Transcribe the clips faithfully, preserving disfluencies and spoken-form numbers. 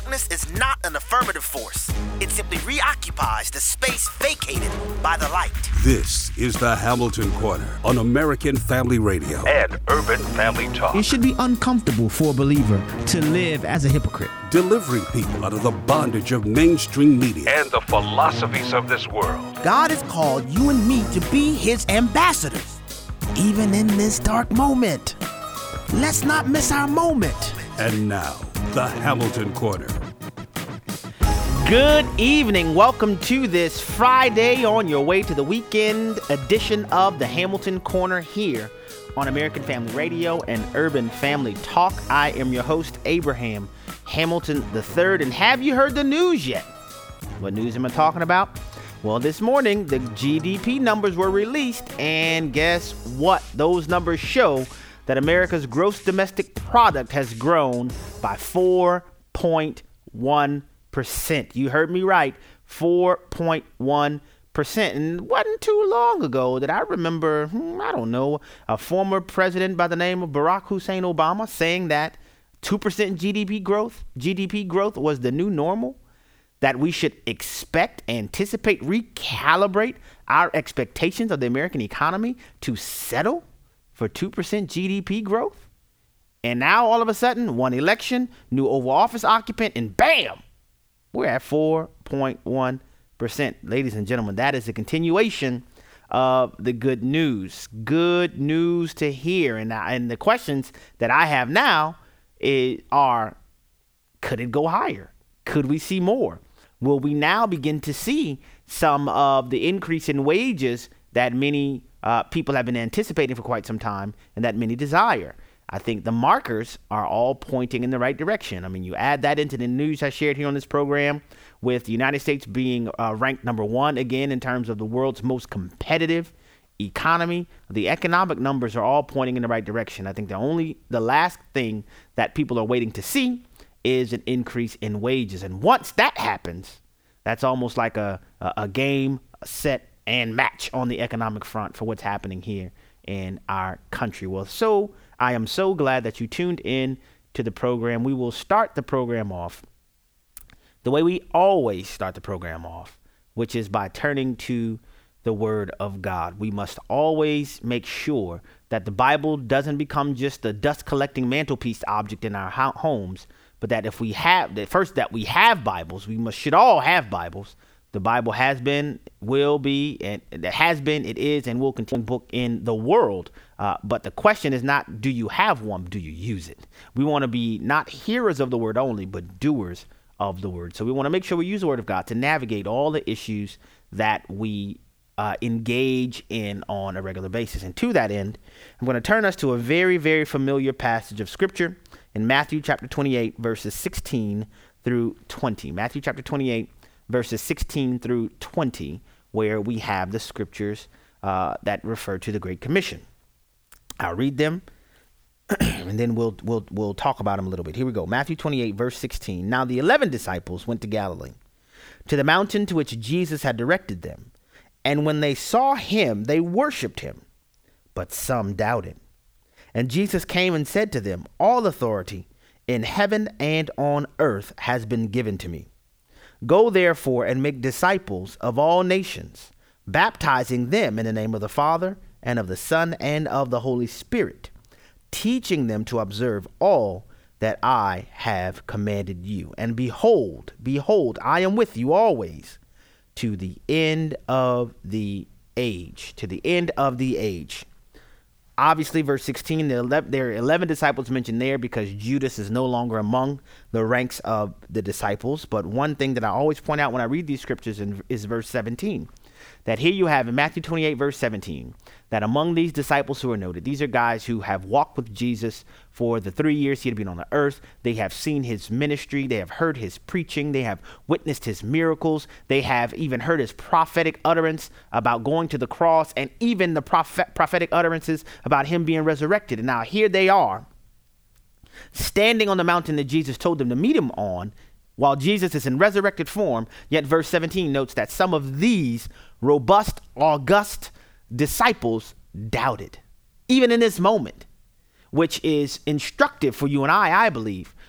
darkness is not an affirmative force. It simply reoccupies the space vacated by the light. This is the Hamilton Corner on American Family Radio and Urban Family Talk. It should be uncomfortable for a believer to live as a hypocrite. Delivering people out of the bondage of mainstream media and the philosophies of this world. God has called you and me to be his ambassadors, even in this dark moment. Let's not miss our moment. And now, the Hamilton Corner. Good evening. Welcome to this Friday on your way to the weekend edition of the Hamilton Corner here on American Family Radio and Urban Family Talk. I am your host, Abraham Hamilton the third. And have you heard the news yet? What news am I talking about? Well, this morning, the G D P numbers were released, and guess what? Those numbers show that America's gross domestic product has grown by four point one percent. You heard me right, four point one percent. And it wasn't too long ago that I remember, hmm, I don't know, a former president by the name of Barack Hussein Obama saying that two percent G D P growth, G D P growth was the new normal, that we should expect, anticipate, recalibrate our expectations of the American economy to settle for two percent G D P growth. And now all of a sudden, one election, new Oval Office occupant, and bam, we're at four point one percent. Ladies and gentlemen, that is a continuation of the good news. Good news to hear. And, and the questions that I have now is, are, could it go higher? Could we see more? Will we now begin to see some of the increase in wages that many uh, people have been anticipating for quite some time and that many desire? I think the markers are all pointing in the right direction. I mean, you add that into the news I shared here on this program with the United States being uh, ranked number one again in terms of the world's most competitive economy. The economic numbers are all pointing in the right direction. I think the only, the last thing that people are waiting to see is an increase in wages. And once that happens, that's almost like a, a, a game, a set, and match on the economic front for what's happening here in our country. Well, so I am so glad that you tuned in to the program. We will start the program off the way we always start the program off, which is by turning to the Word of God. We must always make sure that the Bible doesn't become just a dust collecting mantelpiece object in our ho- homes, but that if we have, that first that we have Bibles, we must should all have Bibles. The Bible has been, will be, and it has been, it is, and will continue book in the world. Uh, but the question is not, do you have one? Do you use it? We want to be not hearers of the word only, but doers of the word. So we want to make sure we use the Word of God to navigate all the issues that we uh, engage in on a regular basis. And to that end, I'm going to turn us to a very, very familiar passage of Scripture in Matthew chapter twenty-eight, verses sixteen through twenty. Matthew chapter twenty-eight, verses sixteen through twenty, where we have the scriptures uh, that refer to the Great Commission. I'll read them, and then we'll we'll we'll talk about them a little bit. Here we go. Matthew twenty-eight, verse sixteen. Now the eleven disciples went to Galilee, to the mountain to which Jesus had directed them. And when they saw him, they worshipped him, but some doubted. And Jesus came and said to them, all authority in heaven and on earth has been given to me. Go therefore and make disciples of all nations, baptizing them in the name of the Father and of the Son and of the Holy Spirit, teaching them to observe all that I have commanded you. And behold, behold, I am with you always to the end of the age, to the end of the age. Obviously, verse sixteen, there are eleven disciples mentioned there because Judas is no longer among the ranks of the disciples. But one thing that I always point out when I read these scriptures is verse seventeen, that here you have in Matthew twenty-eight, verse seventeen, that among these disciples who are noted, these are guys who have walked with Jesus for the three years he had been on the earth. They have seen his ministry. They have heard his preaching. They have witnessed his miracles. They have even heard his prophetic utterance about going to the cross, and even the prophet, prophetic utterances about him being resurrected. And now here they are, standing on the mountain that Jesus told them to meet him on, while Jesus is in resurrected form. Yet verse seventeen notes that some of these robust, august disciples doubted, even in this moment, which is instructive for you and I, I believe,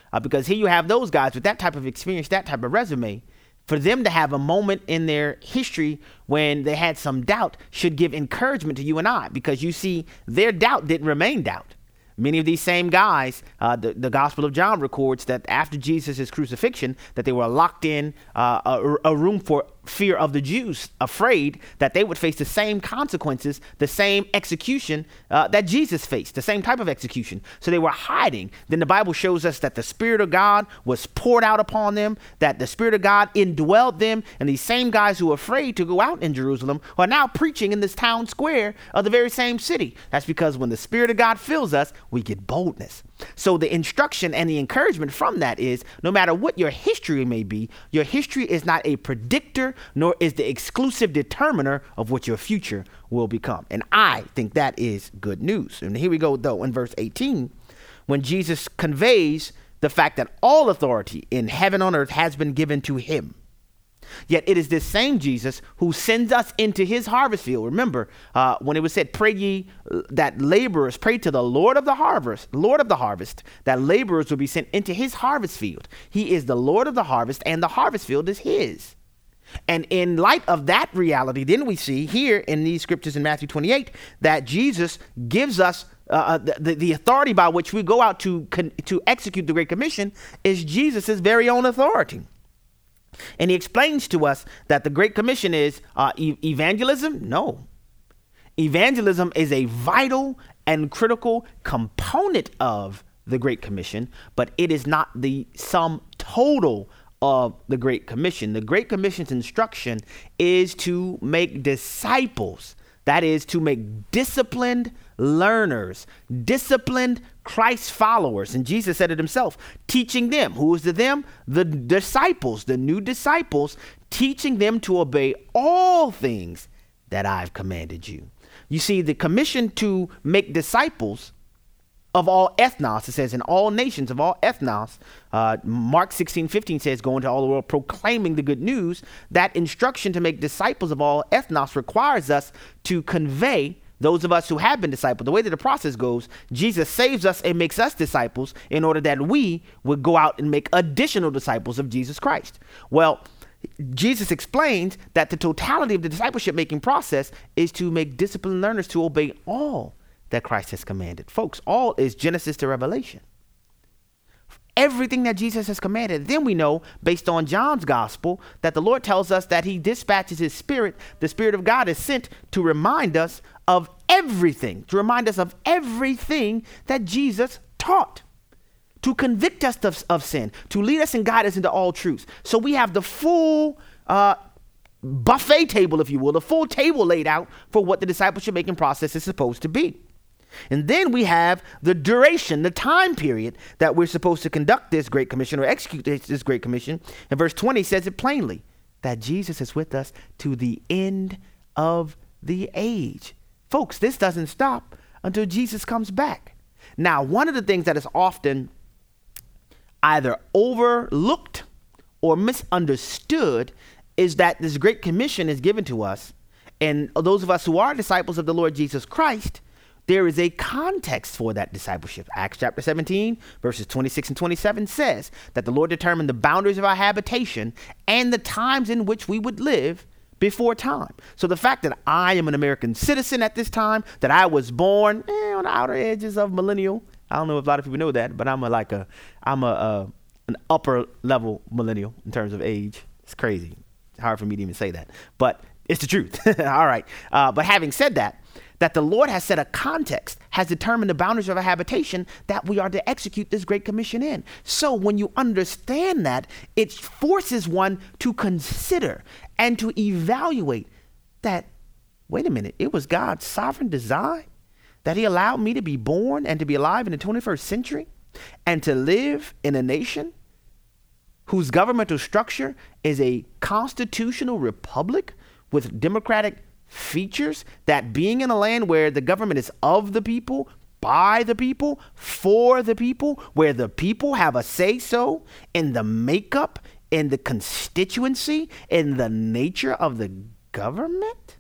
Uh, because here you have those guys with that type of experience, that type of resume. For them to have a moment in their history when they had some doubt should give encouragement to you and I, because you see, their doubt didn't remain doubt. Many of these same guys, uh, the, the Gospel of John records that after Jesus' crucifixion, that they were locked in uh, a, a room for fear of the Jews, afraid that they would face the same consequences, the same execution uh, that Jesus faced, the same type of execution. So they were hiding. Then the Bible shows us that the Spirit of God was poured out upon them, that the Spirit of God indwelled them, and these same guys who were afraid to go out in Jerusalem are now preaching in this town square of the very same city. That's because when the Spirit of God fills us, we get boldness. So the instruction and the encouragement from that is, no matter what your history may be, your history is not a predictor, nor is the exclusive determiner of what your future will become. And I think that is good news. And here we go, though, in verse eighteen, when Jesus conveys the fact that all authority in heaven and earth has been given to him. Yet it is this same Jesus who sends us into his harvest field. Remember, uh, when it was said, pray ye that laborers, pray to the Lord of the harvest, Lord of the harvest, that laborers will be sent into his harvest field. He is the Lord of the harvest, and the harvest field is his. And in light of that reality, then we see here in these scriptures in Matthew twenty-eight that Jesus gives us uh, the, the authority by which we go out to, to execute the Great Commission is Jesus' very own authority. And he explains to us that the Great Commission is uh, e- evangelism. No. Evangelism is a vital and critical component of the Great Commission, but it is not the sum total of the Great Commission. The Great Commission's instruction is to make disciples. That is, to make disciplined learners, disciplined Christ followers. And Jesus said it himself, teaching them. Who is the them? The disciples, the new disciples, teaching them to obey all things that I've commanded you. You see, the commission to make disciples of all ethnos, it says in all nations of all ethnos, uh, Mark sixteen fifteen says, go into all the world proclaiming the good news. That instruction to make disciples of all ethnos requires us to convey those of us who have been discipled. The way that the process goes, Jesus saves us and makes us disciples in order that we would go out and make additional disciples of Jesus Christ. Well, Jesus explains that the totality of the discipleship making process is to make disciplined learners to obey all that Christ has commanded. Folks, all is Genesis to Revelation. Everything that Jesus has commanded. Then we know, based on John's gospel, that the Lord tells us that he dispatches his Spirit. The Spirit of God is sent to remind us of everything, to remind us of everything that Jesus taught, to convict us of, of sin, to lead us and guide us into all truth. So we have the full uh, buffet table, if you will, the full table laid out for what the discipleship making process is supposed to be. And then we have the duration, the time period that we're supposed to conduct this Great Commission or execute this, this Great Commission. And verse twenty says it plainly, that Jesus is with us to the end of the age. Folks, this doesn't stop until Jesus comes back. Now, one of the things that is often either overlooked or misunderstood is that this Great Commission is given to us. And those of us who are disciples of the Lord Jesus Christ, there is a context for that discipleship. Acts chapter seventeen, verses twenty-six and twenty-seven says that the Lord determined the boundaries of our habitation and the times in which we would live before time. So the fact that I am an American citizen at this time, that I was born eh, on the outer edges of millennial. I don't know if a lot of people know that, but I'm a, like a, I'm a, a an upper level millennial in terms of age. It's crazy. It's hard for me to even say that, but it's the truth. All right. Uh, but having said that, that the Lord has set a context, has determined the boundaries of our habitation that we are to execute this Great Commission in. So when you understand that, it forces one to consider and to evaluate that, wait a minute, it was God's sovereign design that he allowed me to be born and to be alive in the twenty-first century and to live in a nation whose governmental structure is a constitutional republic with democratic features, that being in a land where the government is of the people, by the people, for the people, where the people have a say-so in the makeup, in the constituency, in the nature of the government?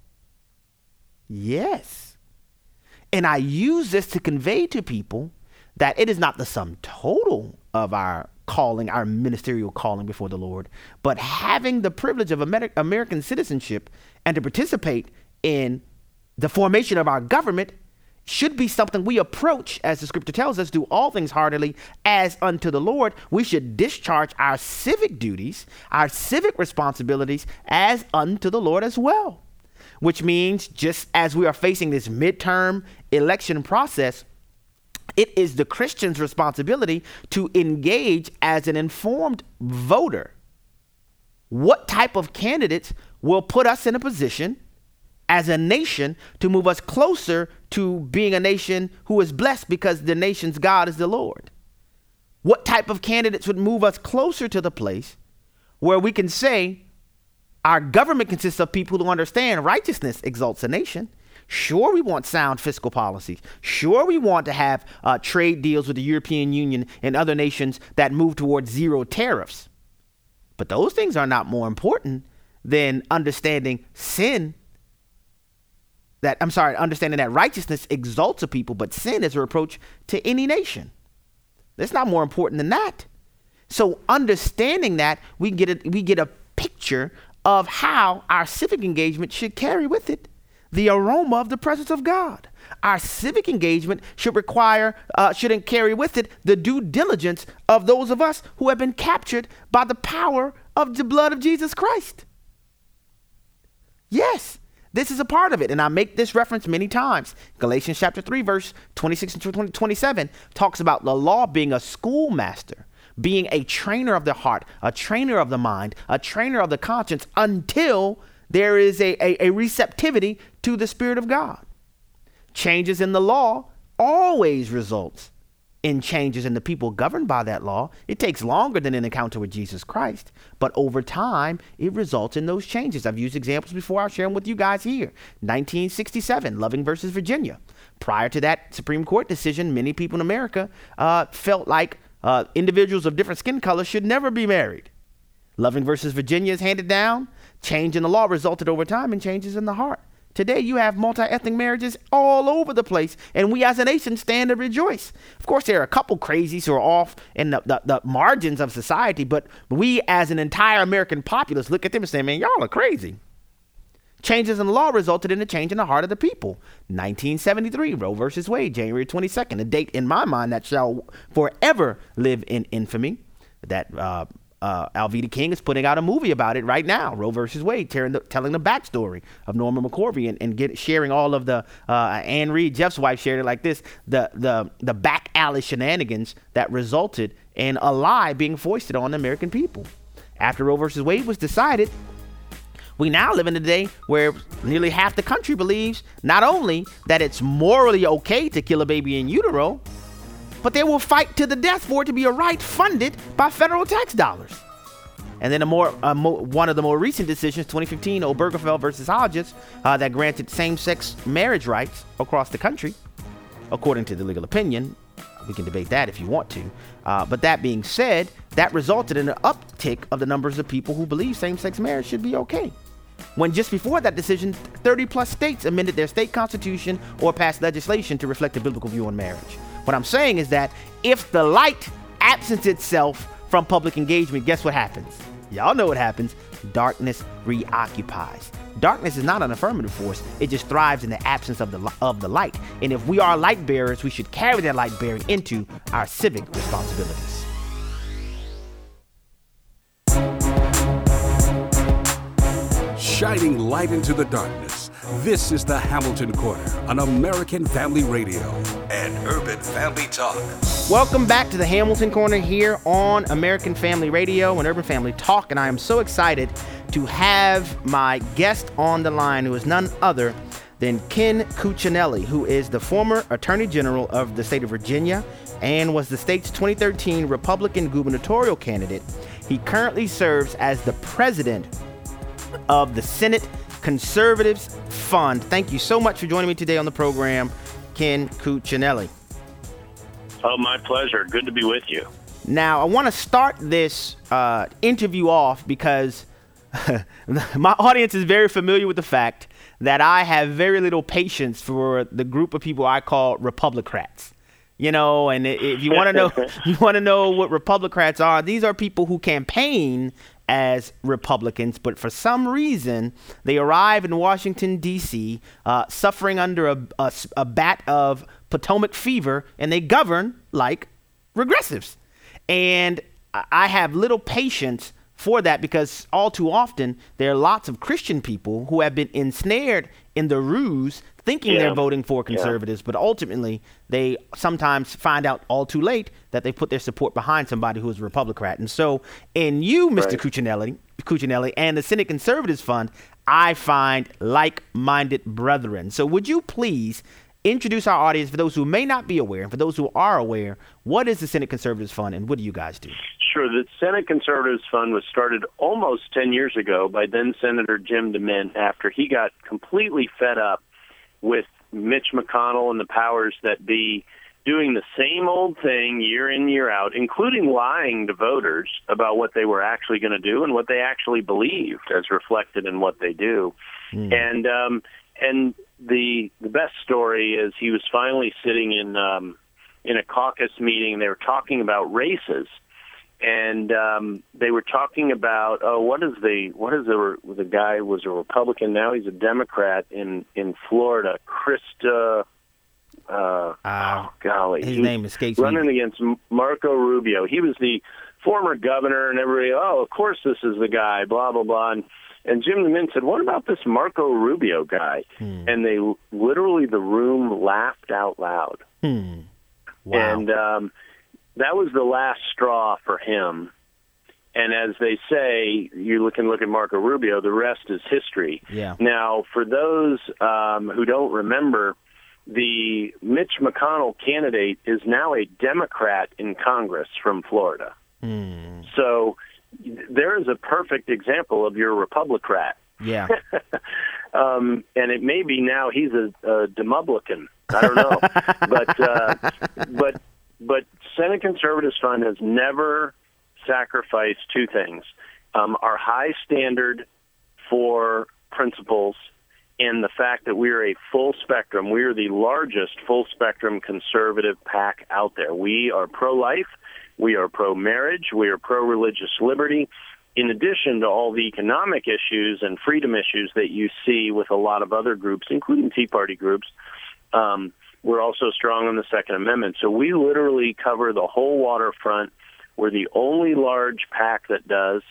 Yes. And I use this to convey to people that it is not the sum total of our calling, our ministerial calling before the Lord, but having the privilege of Amer- American citizenship and to participate in the formation of our government should be something we approach, as the scripture tells us, do all things heartily as unto the Lord. We should discharge our civic duties, our civic responsibilities as unto the Lord as well, which means just as we are facing this midterm election process, it is the Christian's responsibility to engage as an informed voter. What type of candidates will put us in a position as a nation to move us closer to being a nation who is blessed because the nation's God is the Lord? What type of candidates would move us closer to the place where we can say our government consists of people who understand righteousness exalts a nation? Sure, we want sound fiscal policies. Sure, we want to have uh, trade deals with the European Union and other nations that move towards zero tariffs. But those things are not more important than understanding sin. That I'm sorry, understanding that righteousness exalts a people, but sin is a reproach to any nation. That's not more important than that. So understanding that, we get a, we get a picture of how our civic engagement should carry with it the aroma of the presence of God. Our civic engagement should require, uh, shouldn't carry with it the due diligence of those of us who have been captured by the power of the blood of Jesus Christ. Yes. This is a part of it, and I make this reference many times. Galatians chapter three, verse twenty-six and twenty-seven talks about the law being a schoolmaster, being a trainer of the heart, a trainer of the mind, a trainer of the conscience, until there is a, a, a receptivity to the Spirit of God. Changes in the law always results in changes in the people governed by that law. It takes longer than an encounter with Jesus Christ, but over time, it results in those changes. I've used examples before. I'll share them with you guys here. nineteen sixty-seven, Loving versus Virginia. Prior to that Supreme Court decision, many people in America uh, felt like uh, individuals of different skin colors should never be married. Loving versus Virginia is handed down. Change in the law resulted over time in changes in the heart. Today, you have multi-ethnic marriages all over the place, and we as a nation stand to rejoice. Of course, there are a couple crazies who are off in the, the, the margins of society, but we as an entire American populace look at them and say, man, y'all are crazy. Changes in the law resulted in a change in the heart of the people. nineteen seventy-three, Roe versus Wade, January twenty-second, a date in my mind that shall forever live in infamy. That uh, Uh, Alveda King is putting out a movie about it right now, Roe versus Wade, the, telling the backstory of Norman McCorvey and, and get, sharing all of the, uh, Ann Reed, Jeff's wife, shared it like this, the, the, the back alley shenanigans that resulted in a lie being foisted on the American people. After Roe versus Wade was decided, we now live in a day where nearly half the country believes not only that it's morally okay to kill a baby in utero, but they will fight to the death for it to be a right funded by federal tax dollars. And then a more, uh, mo- one of the more recent decisions, twenty fifteen, Obergefell versus Hodges, uh, that granted same-sex marriage rights across the country, according to the legal opinion. We can debate that if you want to. Uh, but that being said, that resulted in an uptick of the numbers of people who believe same-sex marriage should be okay. When just before that decision, thirty plus states amended their state constitution or passed legislation to reflect a biblical view on marriage. What I'm saying is that if the light absents itself from public engagement, guess what happens? Y'all know what happens. Darkness reoccupies. Darkness is not an affirmative force. It just thrives in the absence of the of the light. And if we are light bearers, we should carry that light bearing into our civic responsibilities. Shining light into the darkness. This is the Hamilton Corner on American Family Radio and Urban Family Talk. Welcome back to the Hamilton Corner here on American Family Radio and Urban Family Talk. And I am so excited to have my guest on the line, who is none other than Ken Cuccinelli, who is the former Attorney General of the state of Virginia and was the state's twenty thirteen Republican gubernatorial candidate. He currently serves as the president of the Senate Conservatives Fund. Thank you so much for joining me today on the program, Ken Cuccinelli. Oh, my pleasure. Good to be with you. Now, I want to start this uh, interview off because my audience is very familiar with the fact that I have very little patience for the group of people I call Republicrats. You know, and if you want to know, you want to know what Republicrats are. These are people who campaign as Republicans, but for some reason they arrive in Washington D C, uh, suffering under a, a, a bat of Potomac fever, and they govern like regressives. And I have little patience for that, because all too often there are lots of Christian people who have been ensnared in the ruse, thinking Yeah. they're voting for conservatives, Yeah. but ultimately they sometimes find out all too late that they put their support behind somebody who is a Republican. And so in you, Mister Right. Cuccinelli, Cuccinelli, and the Senate Conservatives Fund, I find like-minded brethren. So would you please introduce our audience, for those who may not be aware, and for those who are aware, what is the Senate Conservatives Fund and what do you guys do? Sure. The Senate Conservatives Fund was started almost ten years ago by then Senator Jim DeMint after he got completely fed up with Mitch McConnell and the powers that be doing the same old thing year in, year out, including lying to voters about what they were actually going to do and what they actually believed, as reflected in what they do. Mm. And um, and the the best story is he was finally sitting in um, in a caucus meeting. They were talking about races. And um, they were talking about, oh, what is the what is the the guy was a Republican, now he's a Democrat in, in Florida, Krista. Uh, uh, oh, golly, his he name escapes me. Running against Marco Rubio. He was the former governor, and everybody, oh, of course this is the guy. Blah blah blah. And, and Jim DeMint said, what about this Marco Rubio guy? Hmm. And they literally, the room laughed out loud. Hmm. Wow. And um, that was the last straw for him. And as they say, you can look at Marco Rubio, the rest is history. Yeah. Now, for those um, who don't remember, the Mitch McConnell candidate is now a Democrat in Congress from Florida. Hmm. So there is a perfect example of your Republican. Yeah. um, and it may be now he's a, a Demoblican. I don't know. but uh, but but Senate Conservatives Fund has never sacrificed two things: um, our high standard for principles, and the fact that we are a full spectrum. We are the largest full spectrum conservative PAC out there. We are pro-life. We are pro-marriage. We are pro-religious liberty. In addition to all the economic issues and freedom issues that you see with a lot of other groups, including Tea Party groups, um, we're also strong on the Second Amendment. So we literally cover the whole waterfront. We're the only large PAC that does,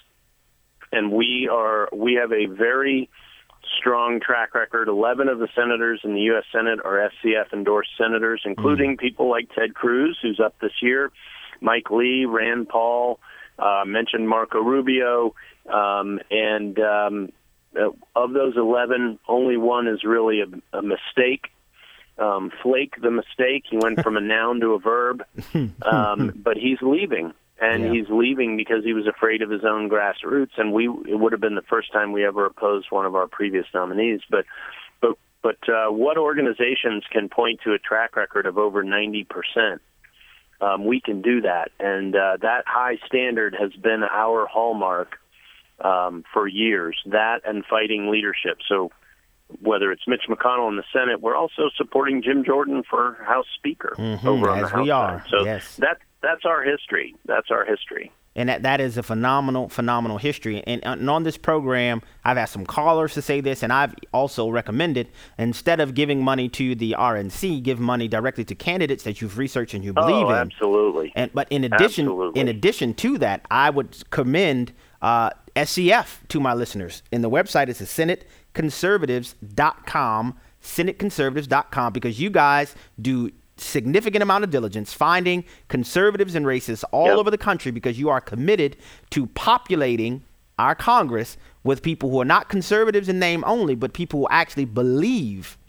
and we are we have a very strong track record. Eleven of the senators in the U S Senate are S C F-endorsed senators, including mm. people like Ted Cruz, who's up this year, Mike Lee, Rand Paul, uh, mentioned Marco Rubio, um, and um, of those eleven, only one is really a, a mistake. Um, Flake the mistake. He went from a noun to a verb, um, but he's leaving. And yeah. he's leaving because he was afraid of his own grassroots, and we it would have been the first time we ever opposed one of our previous nominees. But but but uh, what organizations can point to a track record of over ninety percent? Um, we can do that, and uh, that high standard has been our hallmark um, for years. That and fighting leadership. So whether it's Mitch McConnell in the Senate, we're also supporting Jim Jordan for House Speaker mm-hmm, over on as the House we are. side. So yes. that. That's our history. That's our history. And that, that is a phenomenal, phenomenal history. And, and on this program, I've asked some callers to say this, and I've also recommended, instead of giving money to the R N C, give money directly to candidates that you've researched and you believe oh, in. absolutely. And But in addition, absolutely. in addition to that, I would commend uh, S C F to my listeners. And the website is senate conservatives dot com, senate conservatives dot com, because you guys do significant amount of diligence finding conservatives and racists all yep. over the country, because you are committed to populating our Congress with people who are not conservatives in name only, but people who actually believe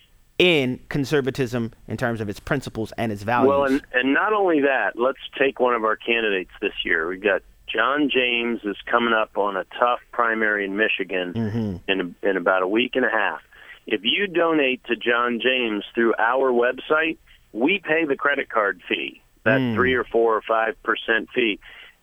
in conservatism in terms of its principles and its values. Well, and, and not only that, let's take one of our candidates this year. We've got John James is coming up on a tough primary in Michigan mm-hmm. in, in about a week and a half. If you donate to John James through our website, we pay the credit card fee, that mm. three or four or five percent fee.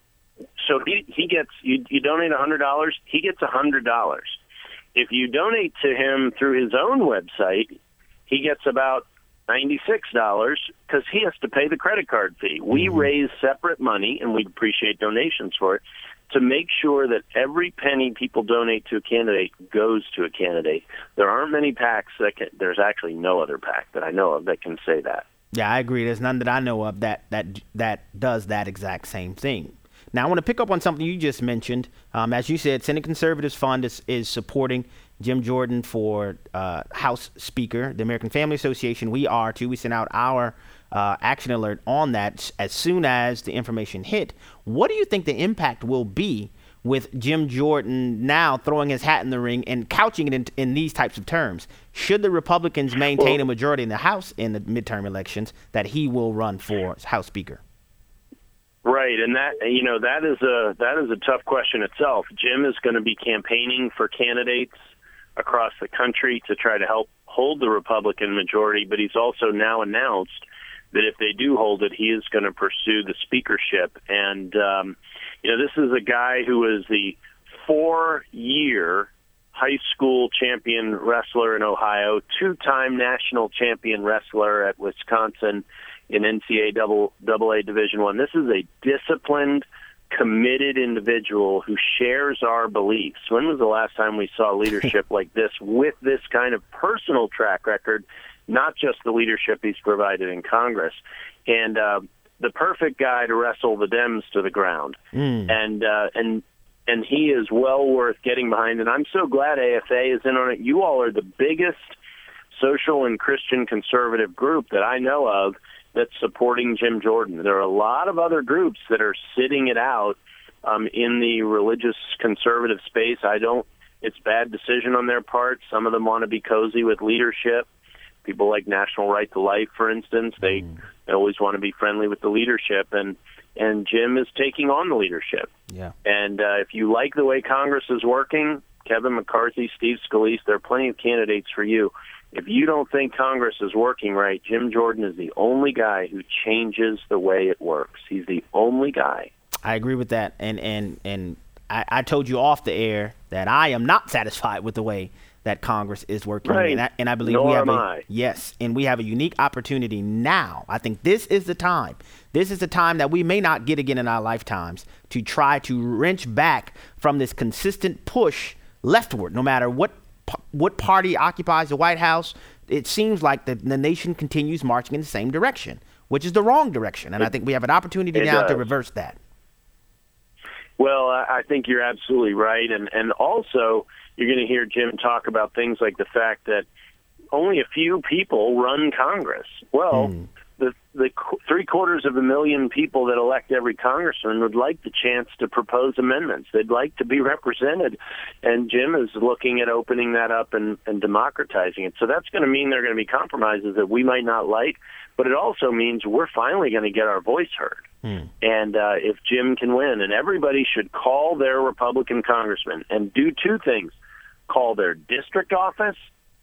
So he, he gets, you, you donate one hundred dollars, he gets one hundred dollars. If you donate to him through his own website, he gets about ninety-six dollars because he has to pay the credit card fee. We mm-hmm. raise separate money, and we appreciate donations for it, to make sure that every penny people donate to a candidate goes to a candidate. There aren't many PACs that can, there's actually no other PAC that I know of that can say that. Yeah, I agree. There's none that I know of that that that does that exact same thing. Now, I want to pick up on something you just mentioned. Um, as you said, Senate Conservatives Fund is, is supporting Jim Jordan for uh, House Speaker. The American Family Association, we are too. We sent out our uh, action alert on that as soon as the information hit. What do you think the impact will be with Jim Jordan now throwing his hat in the ring and couching it in, in these types of terms? Should the Republicans maintain well, a majority in the House in the midterm elections, that he will run for House Speaker? Right, and that you know that is a that is a tough question itself. Jim is going to be campaigning for candidates across the country to try to help hold the Republican majority, but he's also now announced that if they do hold it, he is going to pursue the speakership. And um, you know, this is a guy who is the four-year high school champion wrestler in Ohio, two-time national champion wrestler at Wisconsin in N C double A Division One. This is a disciplined, committed individual who shares our beliefs. When was the last time we saw leadership like this with this kind of personal track record, not just the leadership he's provided in Congress? And uh, the perfect guy to wrestle the Dems to the ground. Mm. And uh, and and he is well worth getting behind. And I'm so glad A F A is in on it. You all are the biggest social and Christian conservative group that I know of that's supporting Jim Jordan. There are a lot of other groups that are sitting it out um, in the religious conservative space. I don't, it's a bad decision on their part. Some of them want to be cozy with leadership. People like National Right to Life, for instance, they, mm. they always want to be friendly with the leadership, and and Jim is taking on the leadership. Yeah. And uh, if you like the way Congress is working, Kevin McCarthy, Steve Scalise, there are plenty of candidates for you. If you don't think Congress is working right, Jim Jordan is the only guy who changes the way it works. He's the only guy. I agree with that. And and, and I, I told you off the air that I am not satisfied with the way that Congress is working. Right. And I, and I believe Nor we have am a, I. yes, and we have a unique opportunity now. I think this is the time. This is the time that we may not get again in our lifetimes to try to wrench back from this consistent push leftward, no matter what what party occupies the White House. It seems like the, the nation continues marching in the same direction, which is the wrong direction. And it, I think we have an opportunity now does. to reverse that. Well, I think you're absolutely right. And, and also, you're going to hear Jim talk about things like the fact that only a few people run Congress. Well, mm. the, the three quarters of a million people that elect every congressman would like the chance to propose amendments. They'd like to be represented. And Jim is looking at opening that up and, and democratizing it. So that's going to mean there are going to be compromises that we might not like, but it also means we're finally going to get our voice heard. Hmm. And uh, if Jim can win, and everybody should call their Republican congressman and do two things: call their district office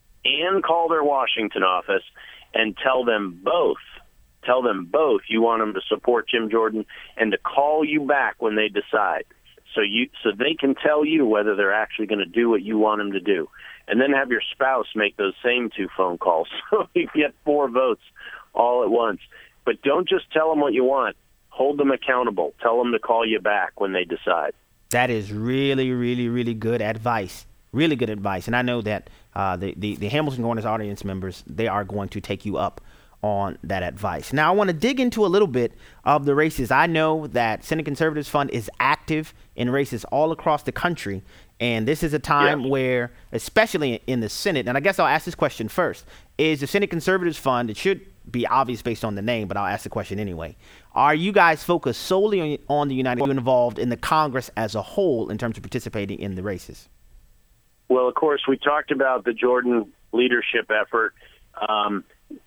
and call their Washington office and tell them both, tell them both you want them to support Jim Jordan and to call you back when they decide. So you, so they can tell you whether they're actually going to do what you want them to do. And then have your spouse make those same two phone calls so you get four votes all at once. But don't just tell them what you want. Hold them accountable. Tell them to call you back when they decide. That is really, really, really good advice. Really good advice. And I know that uh, the, the, the Hamilton Corners audience members, they are going to take you up on that advice. Now, I want to dig into a little bit of the races. I know that Senate Conservatives Fund is active in races all across the country. And this is a time yep. where, especially in the Senate, and I guess I'll ask this question first, is the Senate Conservatives Fund, it should be obvious based on the name, but I'll ask the question anyway. Are you guys focused solely on, on the United States, involved in the Congress as a whole in terms of participating in the races? Well, of course, we talked about the Jordan leadership effort. Um,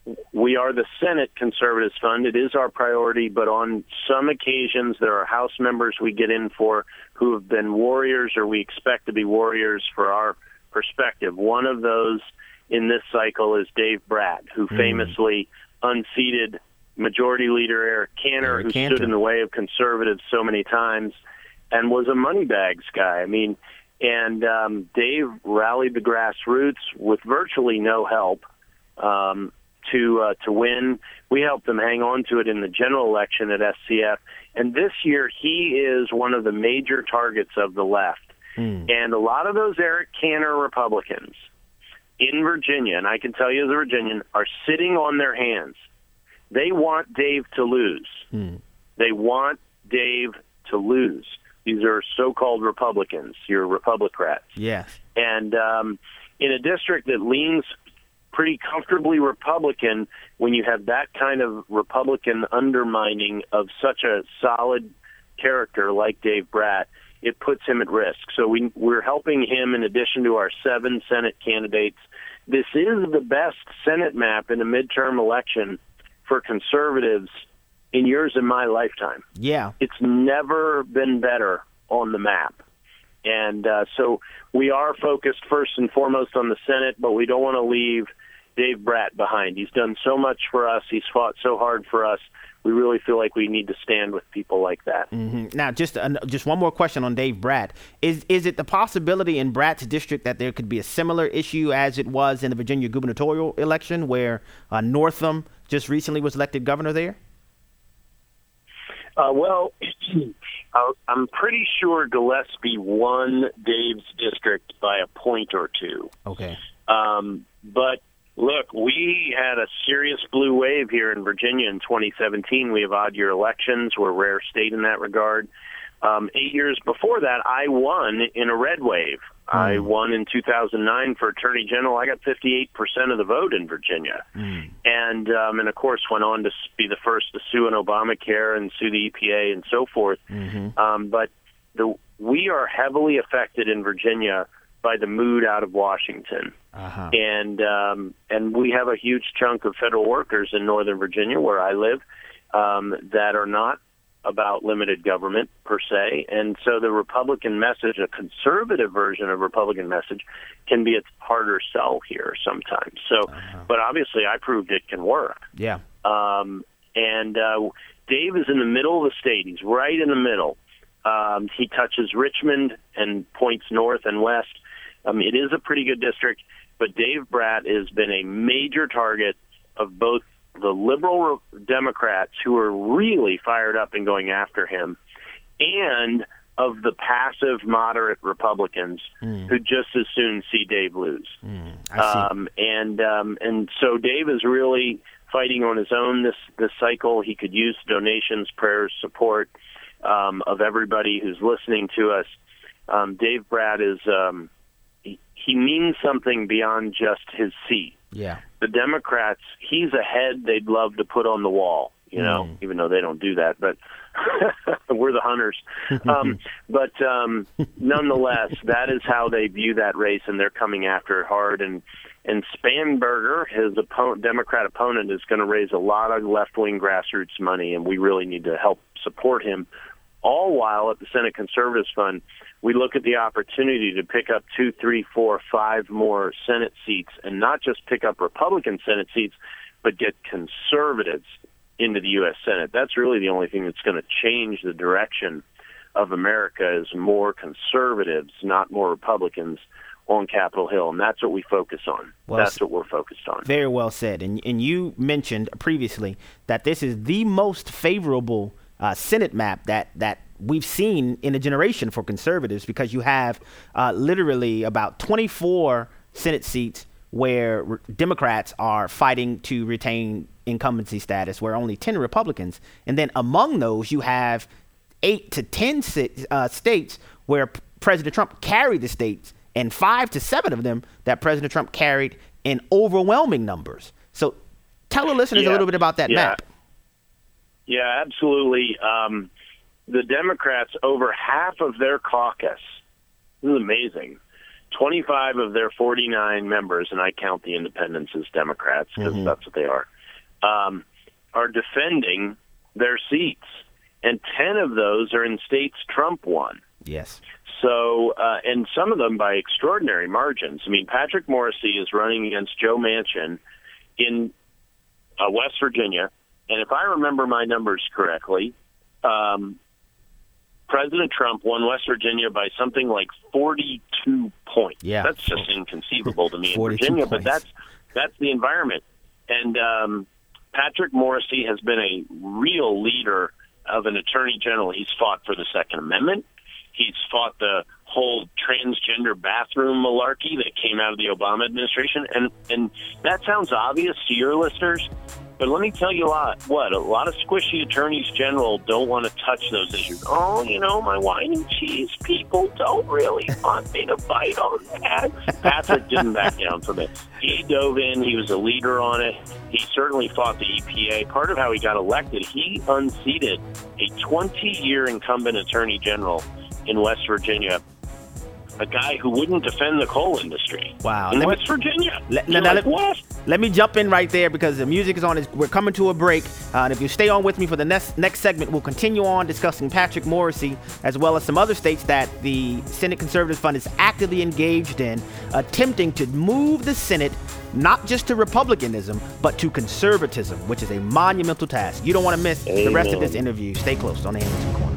we are the Senate Conservatives Fund. It is our priority, but on some occasions there are House members we get in for who have been warriors or we expect to be warriors for our perspective. One of those in this cycle is Dave Bratt, who mm. famously unseated Majority Leader Eric Cantor, Eric who Cantor. stood in the way of conservatives so many times and was a moneybags guy. I mean, and um, Dave rallied the grassroots with virtually no help. Um, to uh, to win. We helped him hang on to it in the general election at S C F. And this year, he is one of the major targets of the left. Mm. And a lot of those Eric Cantor Republicans in Virginia, and I can tell you as a Virginian, are sitting on their hands. They want Dave to lose. Mm. They want Dave to lose. These are so-called Republicans, your Republicrats. Yes. And um, in a district that leans pretty comfortably Republican, when you have that kind of Republican undermining of such a solid character like Dave Brat, it puts him at risk. So we, we're helping him in addition to our seven Senate candidates. This is the best Senate map in a midterm election for conservatives in yours and my lifetime. Yeah. It's never been better on the map. And uh, so we are focused first and foremost on the Senate, but we don't want to leave Dave Brat behind. He's done so much for us. He's fought so hard for us. We really feel like we need to stand with people like that. Mm-hmm. Now, just uh, just one more question on Dave Brat. Is is it the possibility in Brat's district that there could be a similar issue as it was in the Virginia gubernatorial election where uh, Northam just recently was elected governor there? Uh, well, I'm pretty sure Gillespie won Dave's district by a point or two. Okay. Um, but look, we had a serious blue wave here in Virginia in twenty seventeen. We have odd-year elections. We're a rare state in that regard. Um, eight years before that, I won in a red wave. Mm. I won in two thousand nine for Attorney General. I got fifty-eight percent of the vote in Virginia. Mm. And, um, and of course, went on to be the first to sue in Obamacare and sue the E P A and so forth. Mm-hmm. Um, but the, we are heavily affected in Virginia by the mood out of Washington. Uh-huh. And um, and we have a huge chunk of federal workers in Northern Virginia, where I live, um, that are not about limited government per se. And so the Republican message, a conservative version of Republican message, can be a harder sell here sometimes. So, uh-huh. But obviously I proved it can work. Yeah. Um, and uh, Dave is in the middle of the state. He's right in the middle. Um, he touches Richmond and points north and west. Um, it is a pretty good district, but Dave Brat has been a major target of both the liberal Democrats who are really fired up and going after him, and of the passive moderate Republicans mm. who just as soon see Dave lose. Mm, I see. Um, and um, and so Dave is really fighting on his own this, this cycle. He could use donations, prayers, support um, of everybody who's listening to us. Um, Dave Brat is um, he, he means something beyond just his seat. Yeah. The Democrats, he's a head they'd love to put on the wall, you know, mm. even though they don't do that, but we're the hunters. um, but um, nonetheless, that is how they view that race, and they're coming after it hard. And, and Spanberger, his opponent, Democrat opponent, is going to raise a lot of left-wing grassroots money, and we really need to help support him. All while at the Senate Conservatives Fund, we look at the opportunity to pick up two, three, four, five more Senate seats, and not just pick up Republican Senate seats, but get conservatives into the U S Senate. That's really the only thing that's going to change the direction of America, is more conservatives, not more Republicans, on Capitol Hill, and that's what we focus on. Well, that's what we're focused on. Very well said. And, and you mentioned previously that this is the most favorable Uh, Senate map that, that we've seen in a generation for conservatives, because you have uh, literally about twenty-four Senate seats where re- Democrats are fighting to retain incumbency status, where only ten Republicans. And then among those, you have eight to ten sit, uh, states where P- President Trump carried the states, and five to seven of them that President Trump carried in overwhelming numbers. So tell the listeners yeah. a little bit about that yeah. map. Yeah, absolutely. Um, the Democrats, over half of their caucus, this is amazing, twenty-five of their forty-nine members, and I count the independents as Democrats because mm-hmm. that's what they are, um, are defending their seats. And ten of those are in states Trump won. Yes. So, uh, and some of them by extraordinary margins. I mean, Patrick Morrisey is running against Joe Manchin in uh, West Virginia. And if I remember my numbers correctly, um, President Trump won West Virginia by something like forty-two points. Yeah. That's just inconceivable to me in Virginia, points. but that's that's the environment. And um, Patrick Morrisey has been a real leader of an attorney general. He's fought for the Second Amendment. He's fought the whole transgender bathroom malarkey that came out of the Obama administration. And, and that sounds obvious to your listeners, but let me tell you a lot, what, a lot of squishy attorneys general don't want to touch those issues. Oh, you know, my wine and cheese people don't really want me to fight on that. Patrick didn't back down from it. He dove in. He was a leader on it. He certainly fought the E P A. Part of how he got elected, he unseated a twenty-year incumbent attorney general in West Virginia, a guy who wouldn't defend the coal industry. Wow. In let West me, Virginia. Let, like, let, what? Let me jump in right there because the music is on. We're coming to a break. Uh, and if you stay on with me for the next next segment, we'll continue on discussing Patrick Morrisey as well as some other states that the Senate Conservative Fund is actively engaged in, attempting to move the Senate not just to Republicanism, but to conservatism, which is a monumental task. You don't want to miss Amen. The rest of this interview. Stay close on the Hamilton Corner.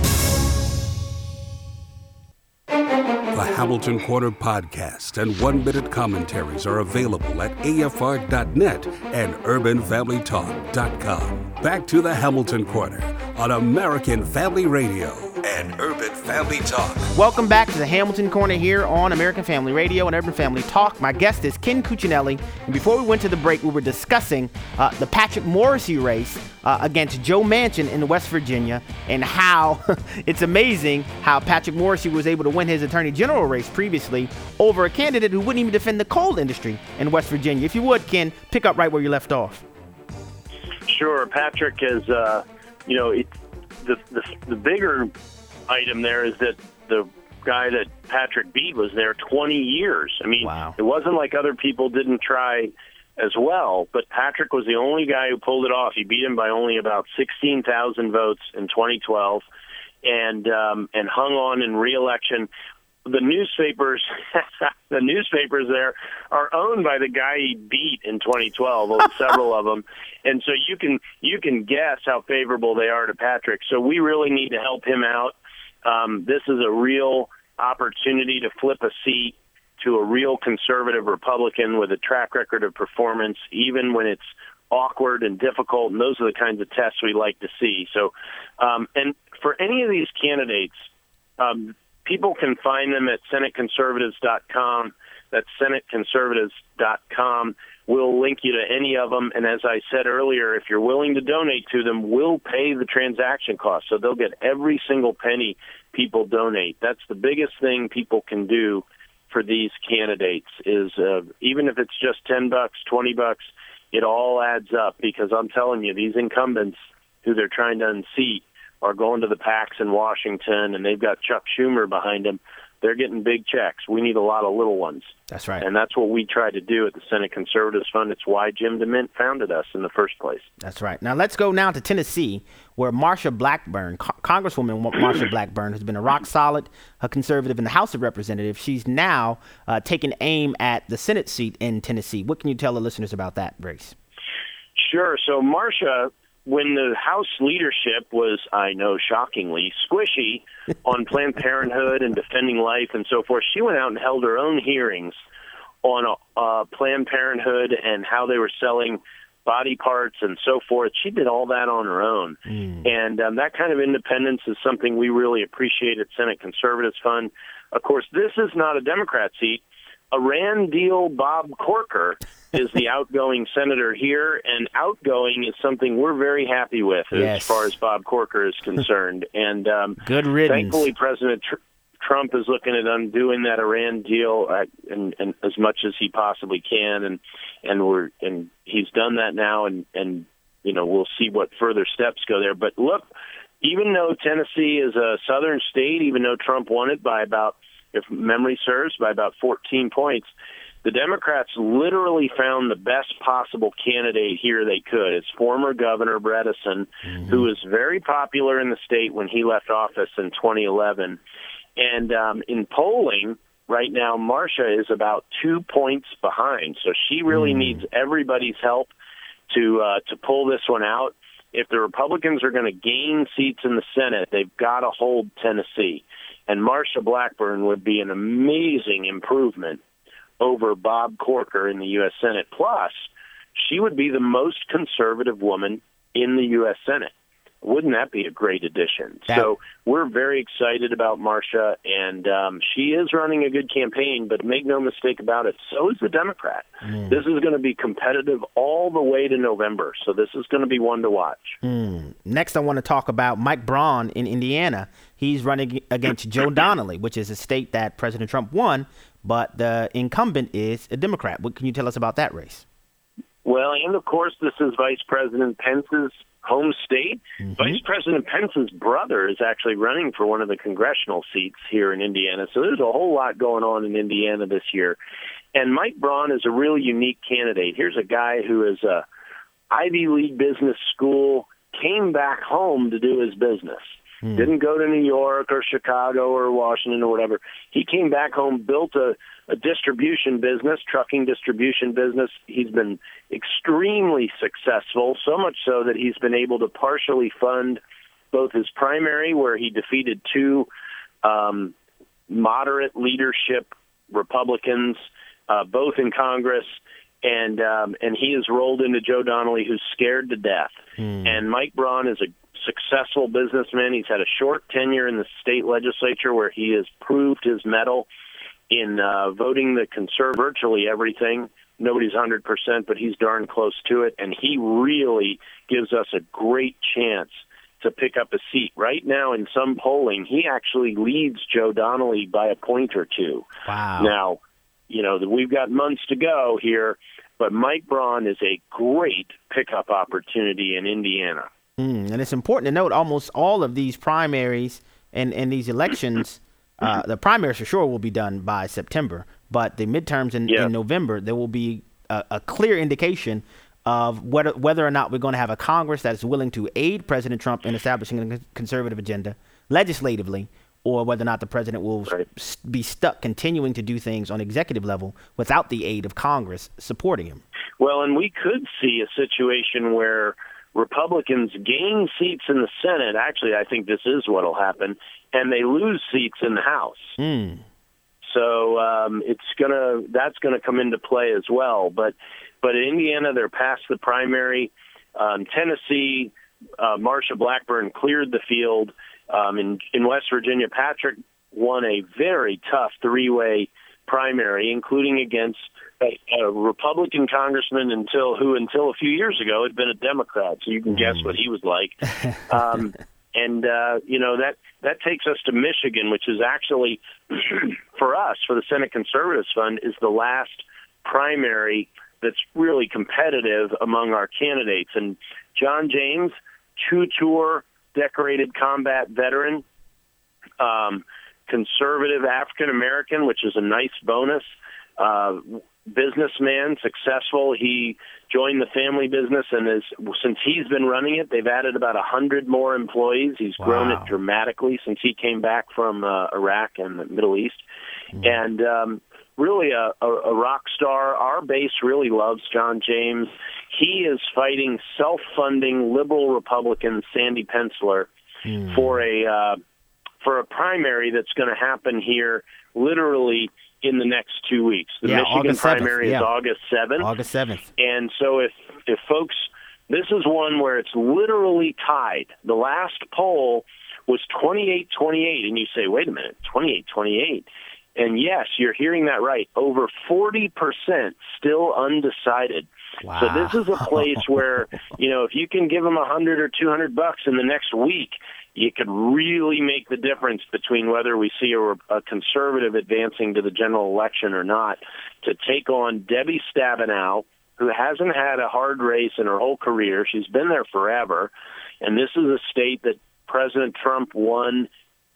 The Hamilton Corner podcast and one-minute commentaries are available at A F R dot net and urban family talk dot com. Back to the Hamilton Corner on American Family Radio and Urban Family Talk. Welcome back to the Hamilton Corner here on American Family Radio and Urban Family Talk. My guest is Ken Cuccinelli. And before we went to the break, we were discussing uh, the Patrick Morrisey race uh, against Joe Manchin in West Virginia and how it's amazing how Patrick Morrisey was able to win his attorney general race previously over a candidate who wouldn't even defend the coal industry in West Virginia. If you would, Ken, pick up right where you left off. Sure. Patrick is, uh, you know, it, the, the the bigger item there is that the guy that Patrick beat was there twenty years. I mean, wow. It wasn't like other people didn't try as well, but Patrick was the only guy who pulled it off. He beat him by only about sixteen thousand votes in twenty twelve and um, and hung on in re-election. The newspapers, the newspapers there are owned by the guy he beat in twenty twelve, several of them, and so you can you can guess how favorable they are to Patrick. So we really need to help him out. Um, this is a real opportunity to flip a seat to a real conservative Republican with a track record of performance, even when it's awkward and difficult. And those are the kinds of tests we like to see. So, um, and for any of these candidates. Um, People can find them at senate conservatives dot com. That's senate conservatives dot com. We'll link you to any of them. And as I said earlier, if you're willing to donate to them, we'll pay the transaction costs. So they'll get every single penny people donate. That's the biggest thing people can do for these candidates is uh, even if it's just ten bucks, twenty bucks, it all adds up because I'm telling you, these incumbents who they're trying to unseat are going to the PACs in Washington, and they've got Chuck Schumer behind them. They're getting big checks. We need a lot of little ones. That's right. And that's what we try to do at the Senate Conservatives Fund. It's why Jim DeMint founded us in the first place. That's right. Now let's go now to Tennessee, where Marsha Blackburn, Co- Congresswoman Marsha Blackburn, has been a rock-solid a conservative in the House of Representatives. She's now uh, taking aim at the Senate seat in Tennessee. What can you tell the listeners about that race? Sure. So Marsha, when the House leadership was, I know, shockingly squishy on Planned Parenthood and defending life and so forth, she went out and held her own hearings on uh, Planned Parenthood and how they were selling body parts and so forth. She did all that on her own. Mm. And um, that kind of independence is something we really appreciate at Senate Conservatives Fund. Of course, this is not a Democrat seat. Iran deal Bob Corker is the outgoing senator here, and outgoing is something we're very happy with yes. as far as Bob Corker is concerned. And um, good riddance. Thankfully, President Tr- Trump is looking at undoing that Iran deal uh, and, and as much as he possibly can, and and we're and he's done that now, and and you know we'll see what further steps go there. But look, even though Tennessee is a southern state, even though Trump won it by about, if memory serves, by about fourteen points, the Democrats literally found the best possible candidate here they could. It's former Governor Bredesen, mm-hmm. who was very popular in the state when he left office in twenty eleven. And um, in polling right now, Marsha is about two points behind. So she really mm-hmm. needs everybody's help to uh, to pull this one out. If the Republicans are going to gain seats in the Senate, they've got to hold Tennessee. And Marsha Blackburn would be an amazing improvement over Bob Corker in the U S Senate. Plus, she would be the most conservative woman in the U S Senate. Wouldn't that be a great addition? That- so we're very excited about Marcia, and um, she is running a good campaign, but make no mistake about it, so is the Democrat. Mm. This is going to be competitive all the way to November, so this is going to be one to watch. Mm. Next, I want to talk about Mike Braun in Indiana. He's running against Joe Donnelly, which is a state that President Trump won, but the incumbent is a Democrat. What can you tell us about that race? Well, and of course, this is Vice President Pence's home state. Mm-hmm. Vice President Pence's brother is actually running for one of the congressional seats here in Indiana. So there's a whole lot going on in Indiana this year. And Mike Braun is a really unique candidate. Here's a guy who is a Ivy League business school, came back home to do his business. Mm. Didn't go to New York or Chicago or Washington or whatever. He came back home, built a, a distribution business, trucking distribution business. He's been extremely successful, so much so that he's been able to partially fund both his primary, where he defeated two um, moderate leadership Republicans, uh, both in Congress, and um, and he has rolled into Joe Donnelly, who's scared to death. Mm. And Mike Braun is a successful businessman. He's had a short tenure in the state legislature where he has proved his mettle in uh, voting the conservative virtually everything. Nobody's one hundred percent, but he's darn close to it, and he really gives us a great chance to pick up a seat. Right now, in some polling, he actually leads Joe Donnelly by a point or two. Wow. Now, you know, we've got months to go here, but Mike Braun is a great pickup opportunity in Indiana. Mm, and it's important to note almost all of these primaries and, and these elections, uh, the primaries for sure will be done by September, but the midterms in, yeah. in November, there will be a, a clear indication of whether, whether or not we're going to have a Congress that is willing to aid President Trump in establishing a conservative agenda legislatively, or whether or not the president will right. s- be stuck continuing to do things on executive level without the aid of Congress supporting him. Well, and we could see a situation where Republicans gain seats in the Senate. Actually, I think this is what will happen, and they lose seats in the House. Mm. So um, it's gonna that's gonna come into play as well. But but in Indiana, they're past the primary. Um, Tennessee, uh, Marsha Blackburn cleared the field. Um, in in West Virginia, Patrick won a very tough three-way primary, including against a, a Republican congressman until who until a few years ago had been a Democrat. So you can guess what he was like. Um, and uh, you know that that takes us to Michigan, which is actually for us, for the Senate Conservatives Fund, is the last primary that's really competitive among our candidates. And John James, two-tour decorated combat veteran, um, conservative African-American, which is a nice bonus, uh, businessman, successful. He joined the family business, and is, since he's been running it, they've added about one hundred more employees. He's wow. grown it dramatically since he came back from uh, Iraq and the Middle East. Mm. And um, really a, a, a rock star. Our base really loves John James. He is fighting self-funding liberal Republican Sandy Penciller mm. for a uh, for a primary that's going to happen here literally in the next two weeks. The yeah, Michigan August seventh, primary yeah. is August seventh. August seventh. And so if if folks, this is one where it's literally tied. The last poll was twenty-eight twenty-eight, and you say, wait a minute, twenty-eight twenty-eight. And yes, you're hearing that right. Over forty percent still undecided. Wow. So this is a place where, you know, if you can give them a hundred or two hundred bucks in the next week, you could really make the difference between whether we see a, a conservative advancing to the general election or not, to take on Debbie Stabenow, who hasn't had a hard race in her whole career. She's been there forever. And this is a state that President Trump won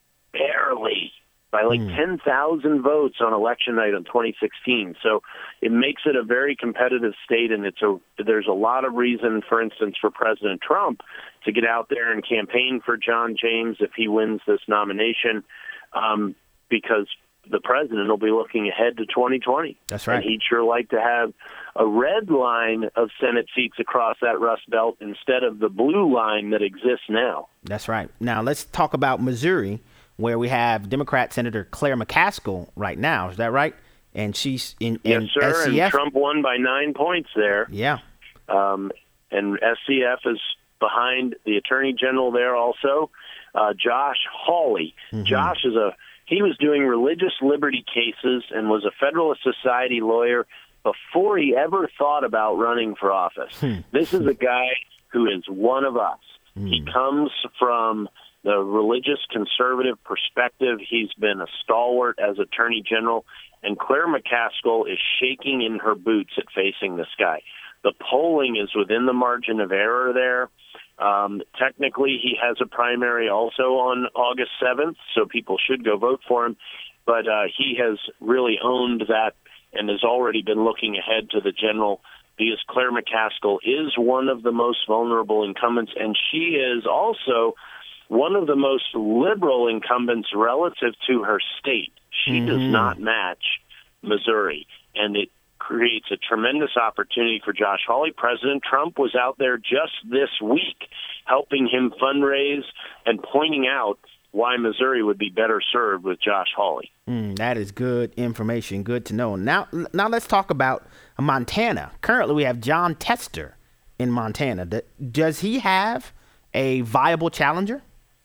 barely by like mm. ten thousand votes on election night in twenty sixteen. So it makes it a very competitive state, and it's a there's a lot of reason, for instance, for President Trump to get out there and campaign for John James if he wins this nomination, um, because the president will be looking ahead to twenty twenty. That's right. And he'd sure like to have a red line of Senate seats across that Rust Belt instead of the blue line that exists now. That's right. Now let's talk about Missouri, where we have Democrat Senator Claire McCaskill right now. Is that right? And she's in, in yes, sir. S C F. And Trump won by nine points there. Yeah. Um, and S C F is behind the Attorney General there also, uh, Josh Hawley. Mm-hmm. Josh is a he was doing religious liberty cases and was a Federalist Society lawyer before he ever thought about running for office. Hmm. This is a guy who is one of us. Hmm. He comes from the religious conservative perspective. He's been a stalwart as Attorney General, and Claire McCaskill is shaking in her boots at facing this guy. The polling is within the margin of error there. Um, technically, he has a primary also on August seventh, so people should go vote for him. But uh, he has really owned that and has already been looking ahead to the general, because Claire McCaskill is one of the most vulnerable incumbents, and she is also one of the most liberal incumbents relative to her state. She mm-hmm. does not match Missouri, and it creates a tremendous opportunity for Josh Hawley. President Trump was out there just this week helping him fundraise and pointing out why Missouri would be better served with Josh Hawley. Mm, that is good information. Good to know. Now, now let's talk about Montana. Currently, we have Jon Tester in Montana. Does he have a viable challenger?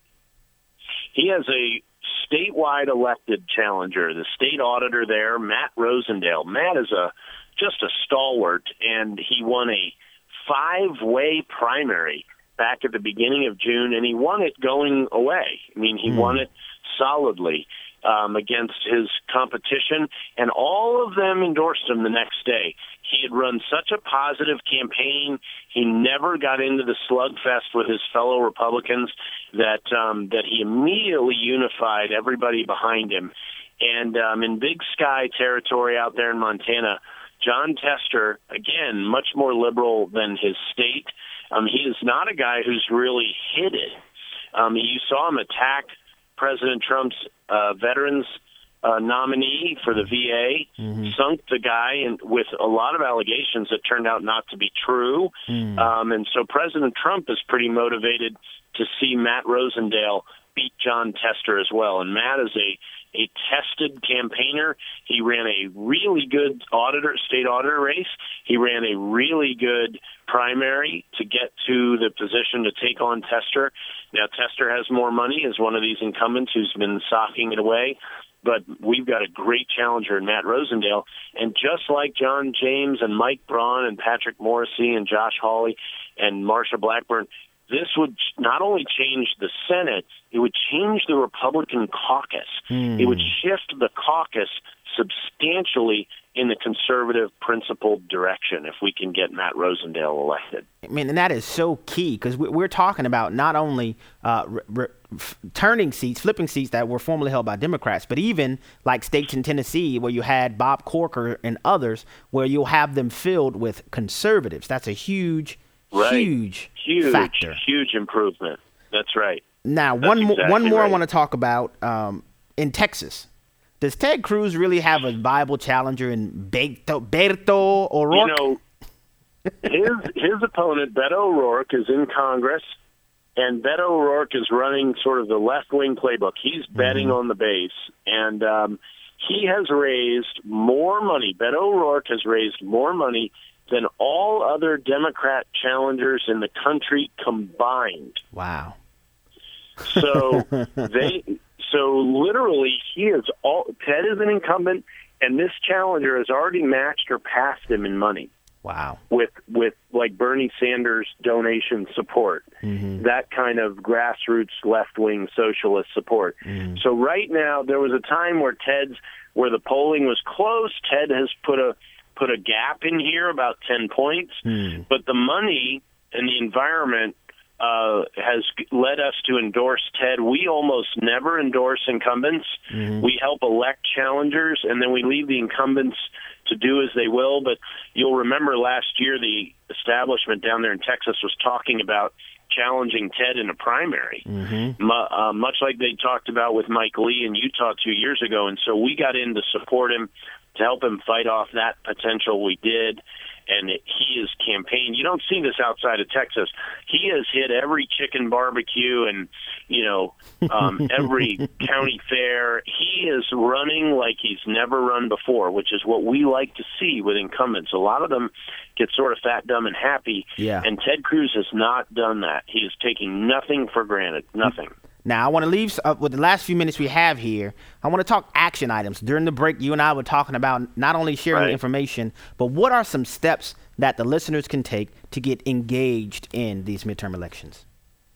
He has a statewide elected challenger, the state auditor there, Matt Rosendale. Matt is a just a stalwart, and he won a five-way primary back at the beginning of June, and he won it going away. I mean, he mm. won it solidly um, against his competition, and all of them endorsed him the next day. He had run such a positive campaign. He never got into the slugfest with his fellow Republicans that um, that he immediately unified everybody behind him. And um, in Big Sky territory out there in Montana, Jon Tester, again, much more liberal than his state. Um, he is not a guy who's really hid it. Um, you saw him attack President Trump's uh, veterans uh, nominee for the V A, mm-hmm. sunk the guy in, with a lot of allegations that turned out not to be true. Mm. Um, and so President Trump is pretty motivated to see Matt Rosendale beat Jon Tester as well. And Matt is a a tested campaigner. He ran a really good auditor, state auditor race. He ran a really good primary to get to the position to take on Tester. Now, Tester has more money as one of these incumbents who's been socking it away, but we've got a great challenger in Matt Rosendale. And just like John James and Mike Braun and Patrick Morrissey and Josh Hawley and Marsha Blackburn, this would not only change the Senate, it would change the Republican caucus. Mm. It would shift the caucus substantially in the conservative principled direction if we can get Matt Rosendale elected. I mean, and that is so key, because we're talking about not only uh, re- re- f- turning seats, flipping seats that were formerly held by Democrats, but even like states in Tennessee where you had Bob Corker and others, where you'll have them filled with conservatives. That's a huge Right. Huge, huge factor. Huge improvement. That's right. Now, That's one exactly more, one more right. I want to talk about um, in Texas. Does Ted Cruz really have a viable challenger in Beto, Beto O'Rourke? You know, his his opponent, Beto O'Rourke, is in Congress, and Beto O'Rourke is running sort of the left-wing playbook. He's betting mm-hmm. on the base, and um, he has raised more money. Beto O'Rourke has raised more money than all other Democrat challengers in the country combined. Wow. So they, so literally, he is all. Ted is an incumbent, and this challenger has already matched or passed him in money. Wow. With with like Bernie Sanders donation support, mm-hmm. that kind of grassroots left wing socialist support. Mm-hmm. So right now, there was a time where Ted's where the polling was close. Ted has put a put a gap in here about ten points, mm. but the money and the environment uh, has led us to endorse Ted. We almost never endorse incumbents. Mm-hmm. We help elect challengers, and then we leave the incumbents to do as they will. But you'll remember last year the establishment down there in Texas was talking about challenging Ted in a primary, mm-hmm. M- uh, much like they talked about with Mike Lee in Utah two years ago. And so we got in to support him, to help him fight off that potential. We did, and it, he is campaigned. You don't see this outside of Texas. He has hit every chicken barbecue and, you know, um, every county fair. He is running like he's never run before, which is what we like to see with incumbents. A lot of them get sort of fat, dumb, and happy. Yeah. And Ted Cruz has not done that. He is taking nothing for granted, nothing. Now, I want to leave uh, with the last few minutes we have here. I want to talk action items. During the break, you and I were talking about not only sharing Right. information, but what are some steps that the listeners can take to get engaged in these midterm elections?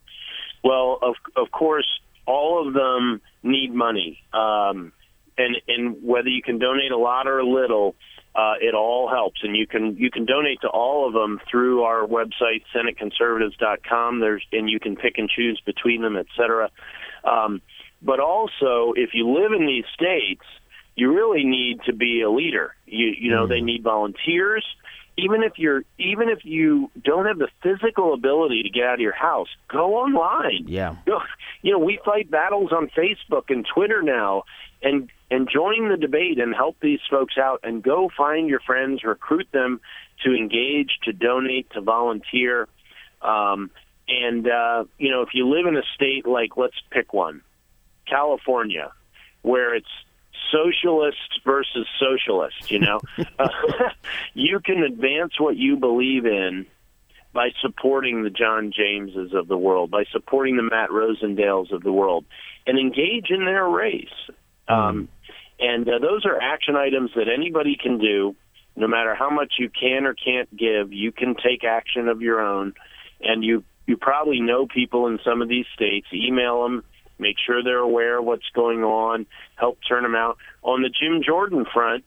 Well, of of course, all of them need money, um, and and whether you can donate a lot or a little, uh, it all helps. And you can you can donate to all of them through our website, senate conservatives dot com. There's and you can pick and choose between them, et cetera. Um, but also, if you live in these states, you really need to be a leader. You you know, mm. they need volunteers. Even if you're, even if you don't have the physical ability to get out of your house, go online. Yeah. Go, you know, we fight battles on Facebook and Twitter now, and and join the debate and help these folks out. And go find your friends, recruit them to engage, to donate, to volunteer. Um, and uh, you know, if you live in a state like, let's pick one, California, where it's socialist versus socialist, you know, uh, you can advance what you believe in by supporting the John Jameses of the world, by supporting the Matt Rosendales of the world, and engage in their race. Mm. Um, and uh, those are action items that anybody can do, no matter how much you can or can't give. You can take action of your own, and you you probably know people in some of these states. Email them. Make sure they're aware of what's going on, help turn them out. On the Jim Jordan front,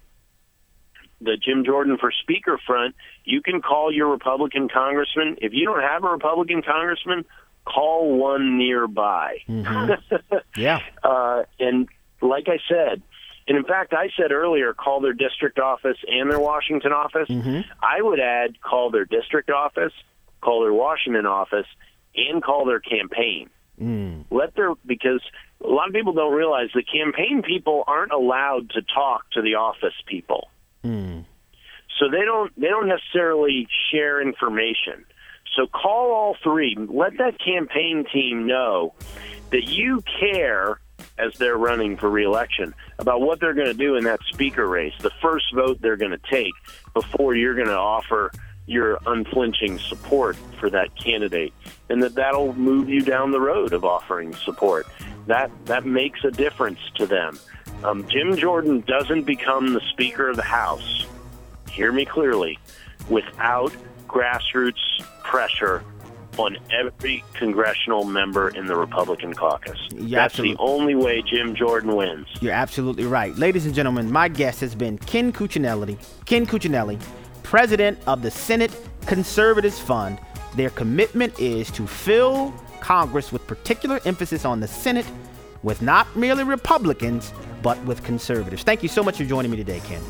the Jim Jordan for Speaker front, you can call your Republican congressman. If you don't have a Republican congressman, call one nearby. Mm-hmm. Yeah. uh, and like I said, and in fact, I said earlier, call their district office and their Washington office. Mm-hmm. I would add call their district office, call their Washington office, and call their campaign. Mm. Let their because a lot of people don't realize the campaign people aren't allowed to talk to the office people, mm. so they don't they don't necessarily share information. So call all three. Let that campaign team know that you care as they're running for re-election about what they're going to do in that speaker race, the first vote they're going to take before you're going to offer your unflinching support for that candidate, and that that'll move you down the road of offering support. That that makes a difference to them. Um, Jim Jordan doesn't become the Speaker of the House, hear me clearly, without grassroots pressure on every congressional member in the Republican caucus. You're That's absolutely. the only way Jim Jordan wins. You're absolutely right. Ladies and gentlemen, my guest has been Ken Cuccinelli. Ken Cuccinelli, president of the Senate Conservatives Fund. Their commitment is to fill Congress with particular emphasis on the Senate with not merely Republicans, but with conservatives. Thank you so much for joining me today, Ken.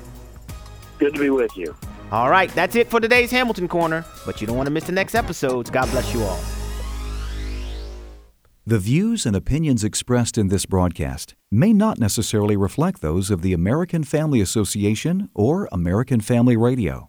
Good to be with you. All right, that's it for today's Hamilton Corner, but you don't want to miss the next episodes. God bless you all. The views and opinions expressed in this broadcast may not necessarily reflect those of the American Family Association or American Family Radio.